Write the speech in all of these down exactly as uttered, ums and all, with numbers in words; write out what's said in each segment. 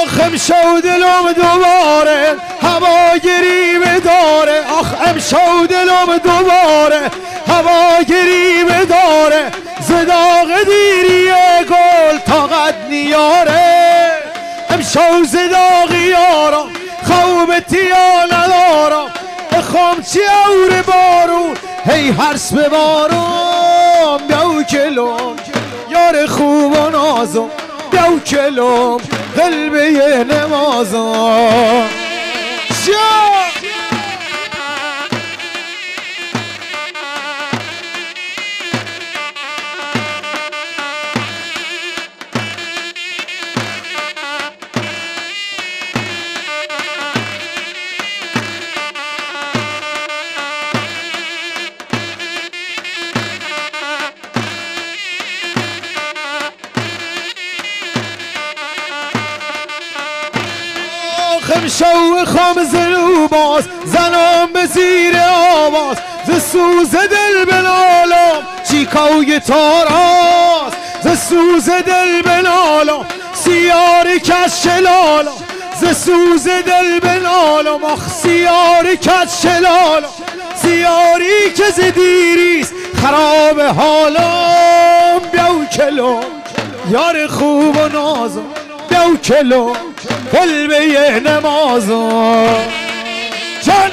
امشو دلم دوباره هواگیری بداره، آخ امشو دلم دوباره هواگیری بداره، زداغ دیری گل طاقت نیاره، امشو زداغ یارم خوبتیا ندارم، بخوام چی اور بارون هی هرس ببارم، بیاو کلم یار خوب و نازم، بیاو کلم قلبه نمازم. امشو خام زلو باز زنم به زیر آواز، ز سوز دل بنالم چیکاوی تاراست، ز سوز دل بنالم سیاری کش شلالم، ز سوز دل بنالم آخ سیاری کش شلالم، سیاری که ز دیریست خراب حالم، بیاو کلم یار خوب و نازم، بیاو کلم قلبه نمازم. جان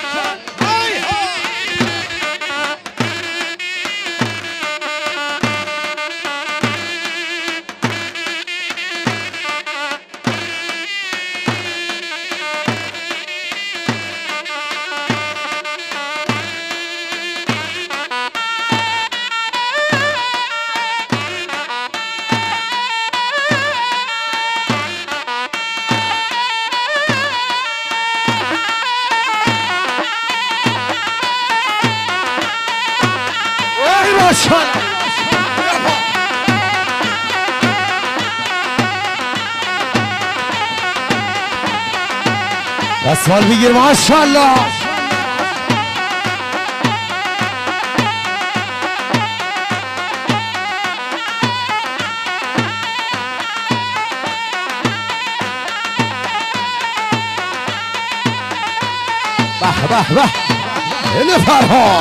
دستمال بگیر ماشاءالله. به به به اینه فرهاد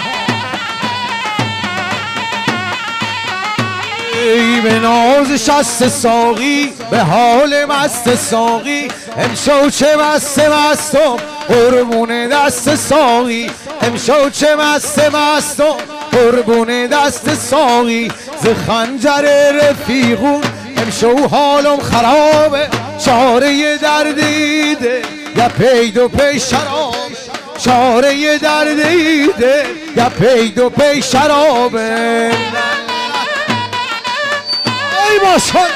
ای به ناز شست ساقی، به حال مست ساقی، امشو چه مست مستم قربون دست ساقی، امشو چه مست مستم قربون دست ساقی، ز خنجر رفیقون امشو حالم خرابه، چاره درد ایده یا پید و پی شراب، چاره درد ایده یا پید و پی شرابه. ای باشد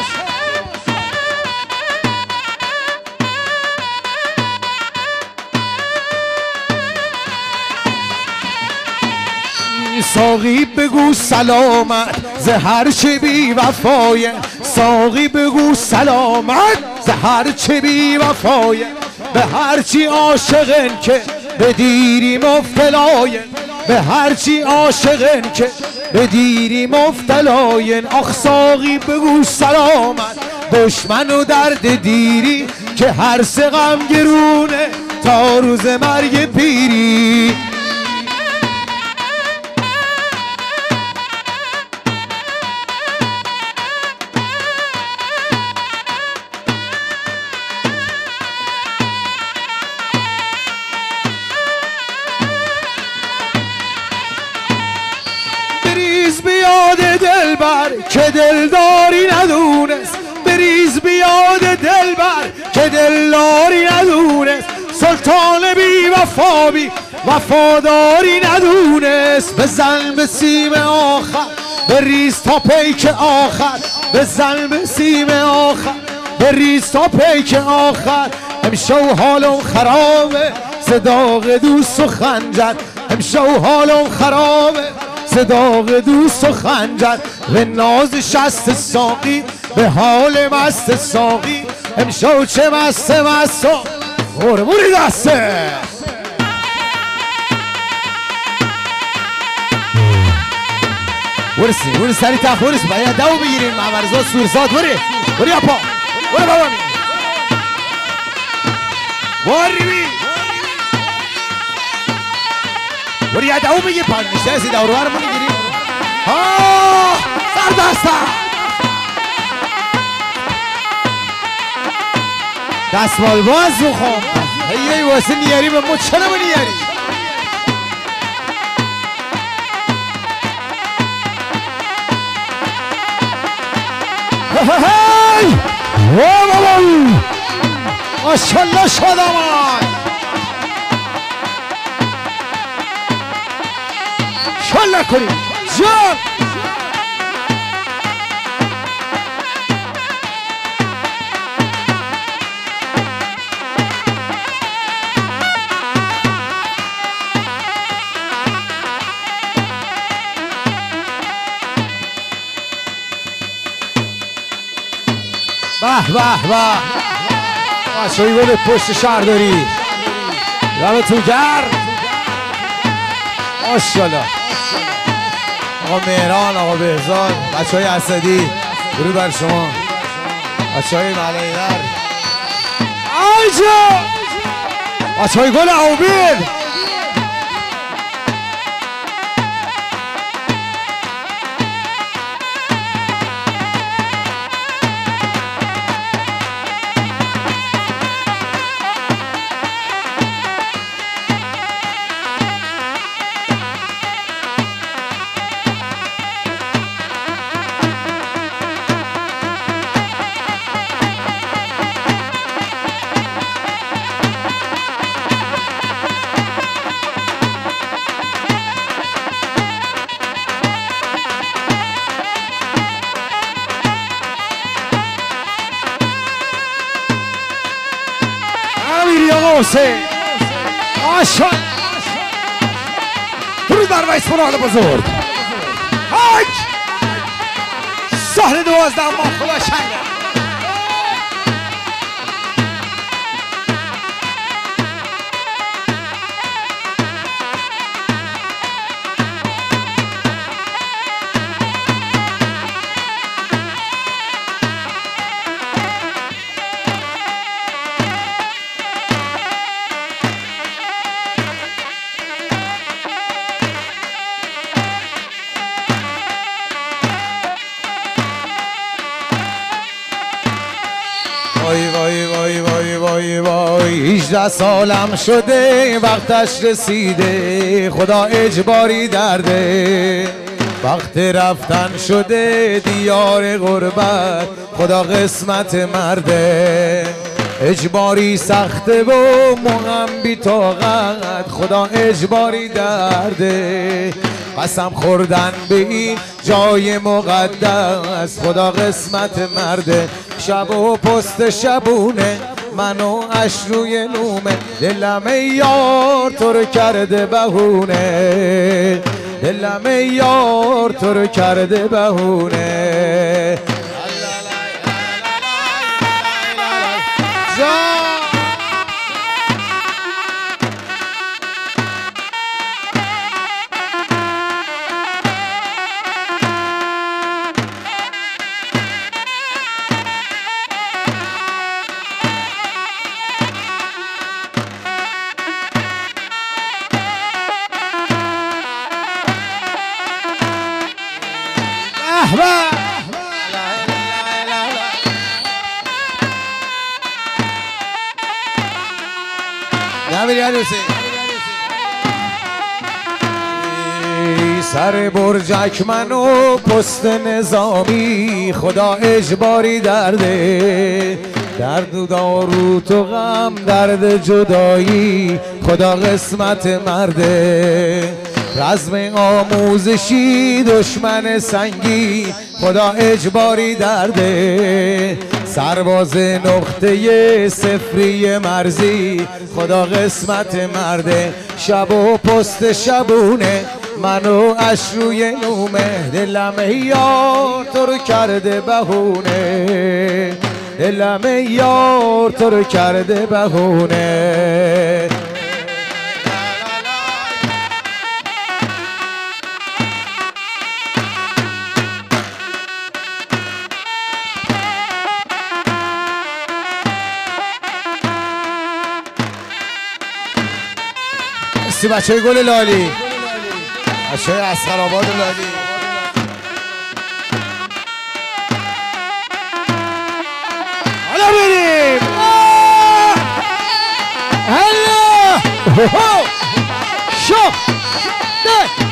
ساقی بگو سلامت ز هر چه بی وفایه، ساقی بگو سلامت ز هر چه بی وفایه، به هر چی عاشقن که به دیری مفتلاین، به هر چی عاشقن که به دیری مفتلاین، آخ ساقی بگو سلامت دشمن و درد دیری، که هر سه غم گرونه تا روز مرگ پیری. دلبر که دلداری ندونست، بریز بیاد دلبر که دلداری ندونست، سلطان بی وفا بی وفاداری ندونست، بزن به سیم آخر بریز تا پیک آخر، بزن به سیم آخر بریز تا پیک آخر، امشو حالم خرابه صداق دوست و خنجر، امشو حالم خرابه صداق دوست و خنجر، به ناز شست ساقی به حال مست ساقی، امشو چه مست مست قربونی دسته. ورسی ورسی سری تخ ورسی باید دو بگیریم معمرزا سورزاد وری وری اپا وری بابا می واری بی وری یه دو میگه پنجشته هستی دورو برمون گیری ها سردسته دستمال باز بخوام هیه واسه نیاری به ما چرا با نیاری هی او بابا ماشالله شادمان شالله کنیم جان به به به بچه‌ای گل پشت شهرداری دمتون گرم ماشاءالله آقا مهران آقا بهزاد بچه‌های اسدی درود بر شما بچه‌های ملایدر آجا بچه‌های گل عابد حسین آشان درود بر ویس پناه بزرگ هاک سهل دوازده ما خدا شنگه وای وای وای وای وای وای هجده سالم شده وقتش رسیده خدا اجباری درده وقت رفتن شده دیار غربت خدا قسمت مرده اجباری سخته و مهم بی طاقت خدا اجباری درده قسم خوردن به این جای مقدس خدا قسمت مرده شب و پست شبونه منو اش روی نومه دلم یار تو رو کرده بهونه دلم یار تو رو کرده بهونه سر برجک منو پست نظامی خدا اجباری درده درد و دارو تو غم درد جدایی خدا قسمت مرده رزم آموزشی دشمن سنگی خدا اجباری درده سرباز نقطه صفری مرزی خدا قسمت مرده شب و پست شبونه منو اش روی نومه دلم یار تو رو کرده بهونه دلم یار تو رو کرده بهونه مرسی بچه گل لالی، بچه اسقرآباد لالی. حالا بریم الله شو ده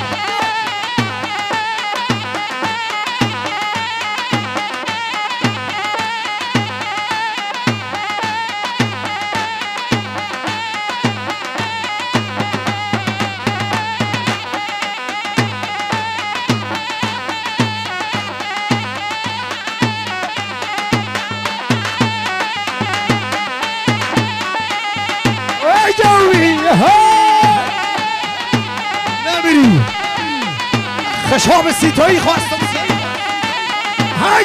نمیری خشاب سیتایی خواستم های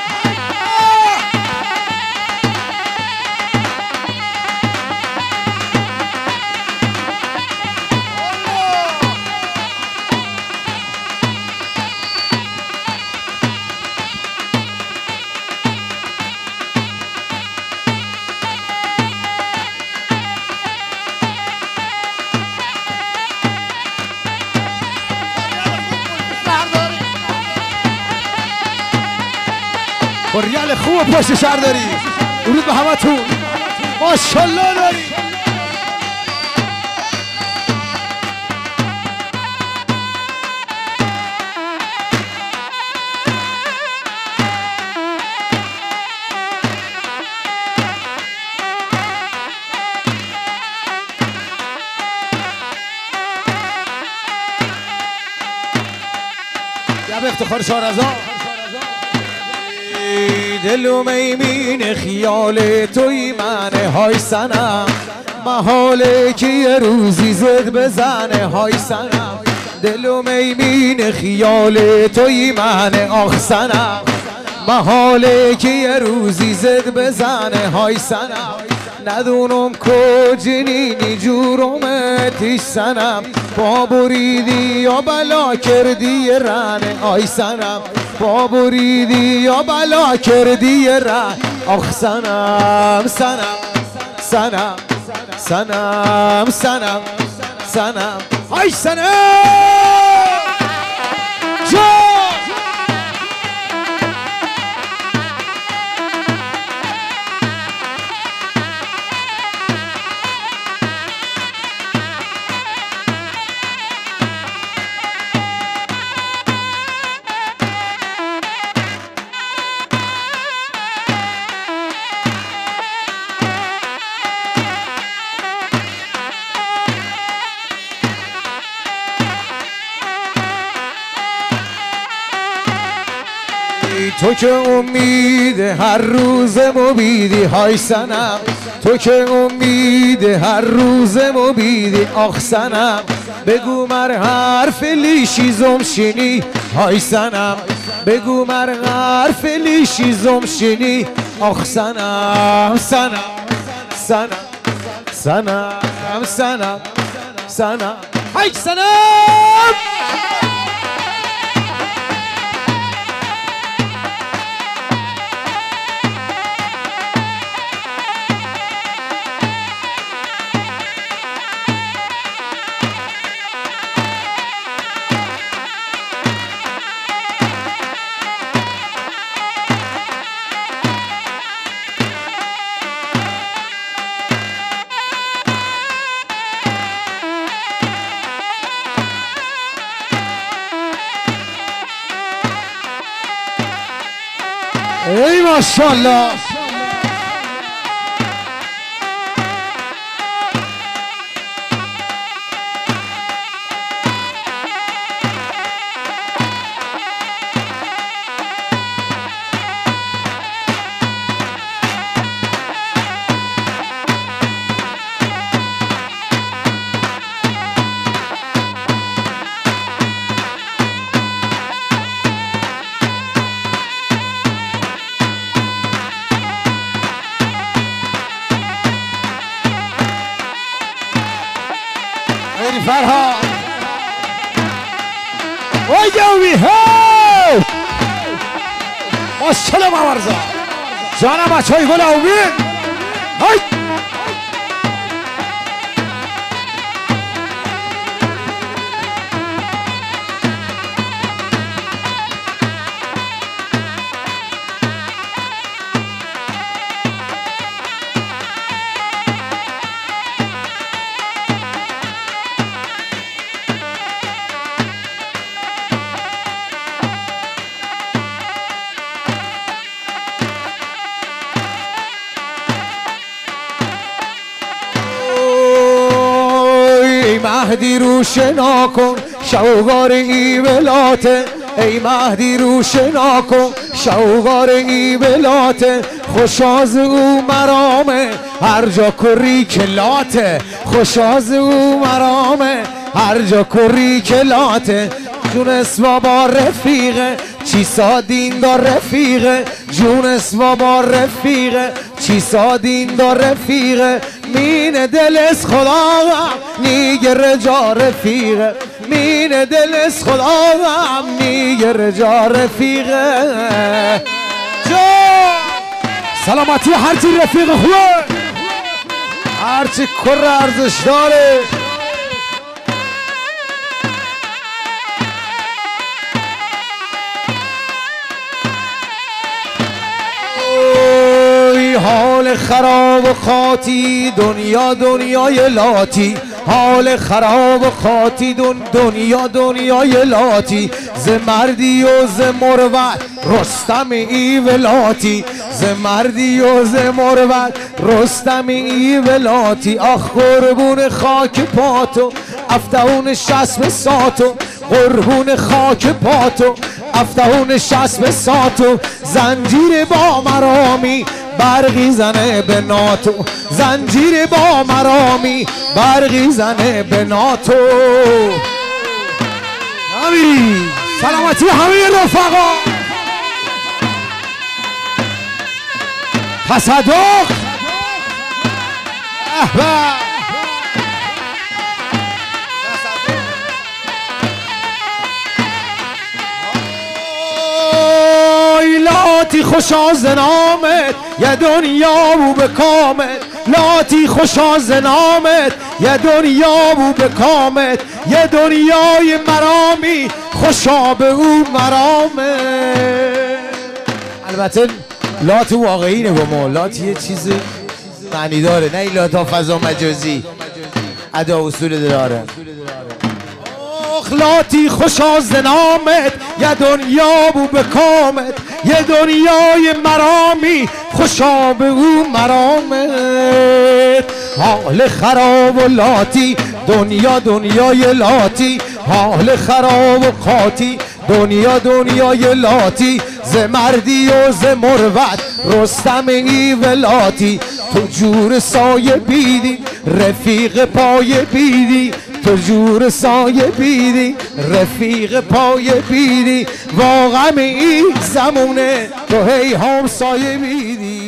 ریال خوب پشت شهر داری، درود به همه تون، ماشالله داری. یا به افتخار شارزا دلم ایمین خیال توی منه های سنم، محاله که یه روزی زد بزنه های سنم. دلم ایمین خیال توی منه آخ سنم، محاله که یه روزی زد بزنه های سنم. ندونم کجینی جورمتیش سنم، با بریدی یا بلا کردی رنه آی سنم، با بریدی یا بلا کردی رن آخ سنم سنم سنم سنم سنم سنم آی سنم جان تو که امید هر روز مبیدی های سنم، تو که امید هر روز مبیدی آخ سنم. بگو مر حرف لیشی زمشینی های سنم، بگو مر حرف لیشی زمشینی آخ سنم سنم سنم سنم سنم سنم های سنم. ای ماشاءالله فرهاد وای جوی هاو ماشاءالله مورزا جانم بچهای گل امید های مهدی روشنا کن شوقار ای ولاته ای مهدی روشنا کن شوقار ای ولاته خوش از او مرامه هر جا کری کلاته خوش از او مرامه هر جا کری کلاته جونس بابا رفیقه چی سادین دا رفیقه جونس بابا رفیقه چی سادین دا رفیقه مین دل از خدا نیگر جا رفیقه مین دل از خدا نیگر جا رفیقه جا سلامتی هرچی رفیق خوبه هرچی کر ارزش داره حال خراب و خاطی دنیا دنیای لاتی حال خراب و خاطی دن دنیا دنیای لاتی ز مردی و ز مروت رستم ای ولاتی ز مردی و ز مروت رستم ای ولاتی آخ قربون خاک پاتو افتهون شسم ساتو قربون خاک پاتو افتهون شسم ساتو زنجیر با مرامی برقی زنه به ناتو زنجیر با مرامی برقی زنه به ناتو نمیری سلامتی همه رفقا تصدق لاتی خوش از نامت یه دنیا بو به کامت لاتی خوش از نامت یه دنیا بو به کامت یه دنیای مرامی خوشا به او مرامت البته لات واقعی نه با ما لات یه چیز معنی داره نه این لات ها فضا مجازی ادا اصول داره لاتی خوش از نامت یه دنیا بو به کامت یه دنیای مرامی خوشا به او مرامت حال خراب و لاتی دنیا دنیای لاتی حال خراب و قاتی دنیا دنیای لاتی ز مردی و ز مروت رستم ای ولاتی تو جور سایه بیدی رفیق پای بیدی تو جور سایه بیدی رفیق پای بیدی واقعا این زمونه تو هی هم سایه بیدی